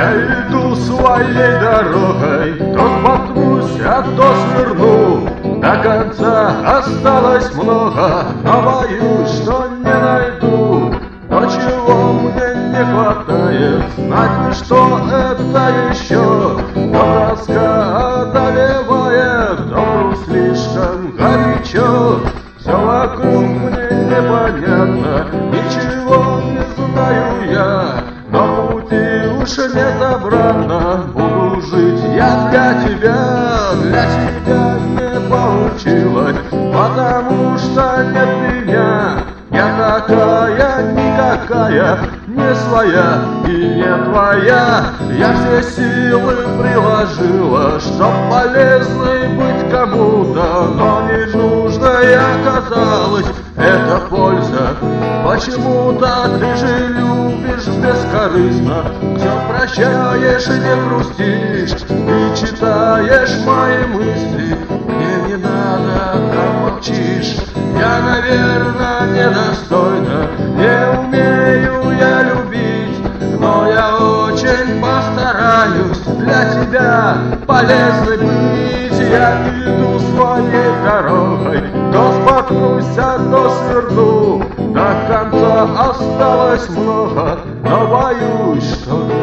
Я иду своей дорогой, то споткнусь, а то сверну. До конца осталось много, но боюсь, что не найду. То, чего мне не хватает, знать, что это еще. Но тоска одолевает, добру слишком горячо. Все вокруг мне непонятно, ничего не знаю я. Но пути уж нет обратно, буду жить я для тебя не получилось, потому что нет меня. Я такая, никакая, не своя и не твоя. Я все силы приложила, чтоб полезной быть кому-то, но не нужной оказалась эта польза. Почему-то ты же любишь бескорыстно, все прощаешь и не грустишь, и читаешь мои мысли. Мне не надо, там молчишь. Я, наверное, недостойна, не умею я любить, но я очень постараюсь для тебя полезной быть. Я иду своей дорогой, то споткнусь, а то сверну. До конца осталось много, но боюсь, что